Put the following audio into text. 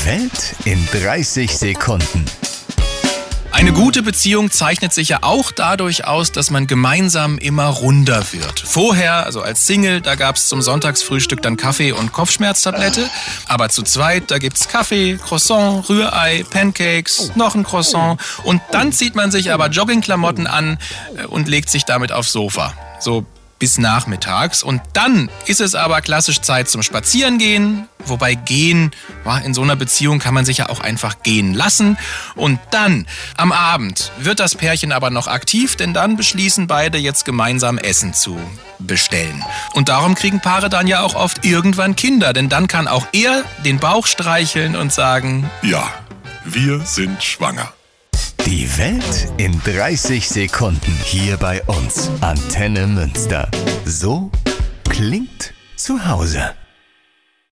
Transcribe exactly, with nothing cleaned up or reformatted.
Die Welt in dreißig Sekunden. Eine gute Beziehung zeichnet sich ja auch dadurch aus, dass man gemeinsam immer runder wird. Vorher, also als Single, da gab's zum Sonntagsfrühstück dann Kaffee und Kopfschmerztablette. Aber zu zweit, da gibt's Kaffee, Croissant, Rührei, Pancakes, noch ein Croissant. Und dann zieht man sich aber Joggingklamotten an und legt sich damit aufs Sofa. So bis nachmittags. Und dann ist es aber klassisch Zeit zum Spazierengehen. Wobei gehen, in so einer Beziehung kann man sich ja auch einfach gehen lassen. Und dann, am Abend, wird das Pärchen aber noch aktiv, denn dann beschließen beide jetzt gemeinsam Essen zu bestellen. Und darum kriegen Paare dann ja auch oft irgendwann Kinder, denn dann kann auch er den Bauch streicheln und sagen: Ja, wir sind schwanger. Die Welt in dreißig Sekunden hier bei uns. Antenne Münster. So klingt zu Hause.